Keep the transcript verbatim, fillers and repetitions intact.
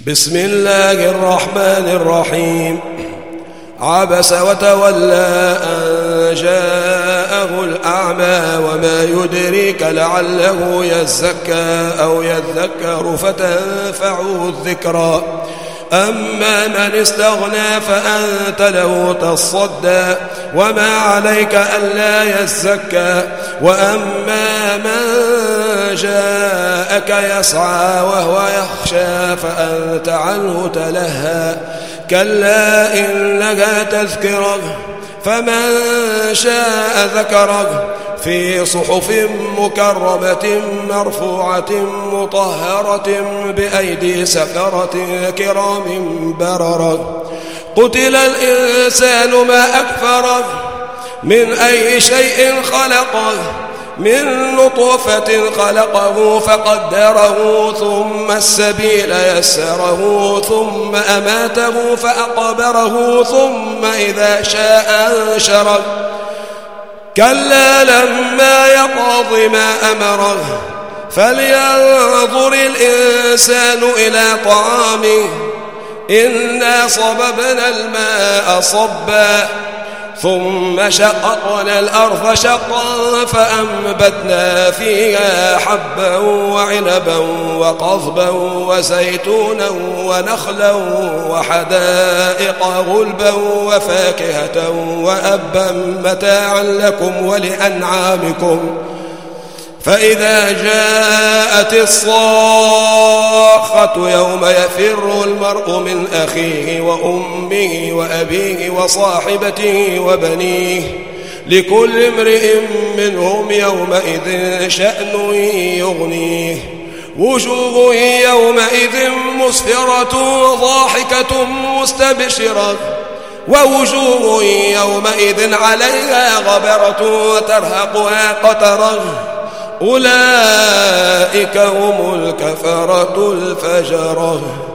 بسم الله الرحمن الرحيم. عبس وتولى أن جاءه الأعمى وما يدريك لعله يزكى أو يذكر فتنفعه الذكرى. أما من استغنى فأنت له تصدى وما عليك ألا يزكى. وأما من جاءك يسعى وهو يخشى فأنت عنه تلهى. كلا إنها تذكرة فمن شاء ذكره في صحف مكرمة مرفوعة مطهرة بأيدي سفرة كرام بررة. قتل الإنسان ما أكفره من أي شيء خلقه من نطفة خلقه فقدره ثم السبيل يسره ثم أماته فأقبره ثم إذا شاء أنشره. كلا لما يقض ما أمره فلينظر الإنسان إلى طعامه إنا صببنا الماء صبا ثم شققنا الأرض شقا فأنبتنا فيها حبا وعنبا وقضبا وزيتونا ونخلا وحدائق غلبا وفاكهة وأبا متاعا لكم ولأنعامكم. فإذا جاءت الصاخة يوم يفر المرء من أخيه وأمه وأبيه وصاحبته وبنيه لكل امرئ منهم يومئذ شأن يغنيه. وجوه يومئذ مسفرة ضاحكة مستبشرة ووجوه يومئذ عليها غبرة ترهقها قترة. أولئك هم الكفرة الفجرة.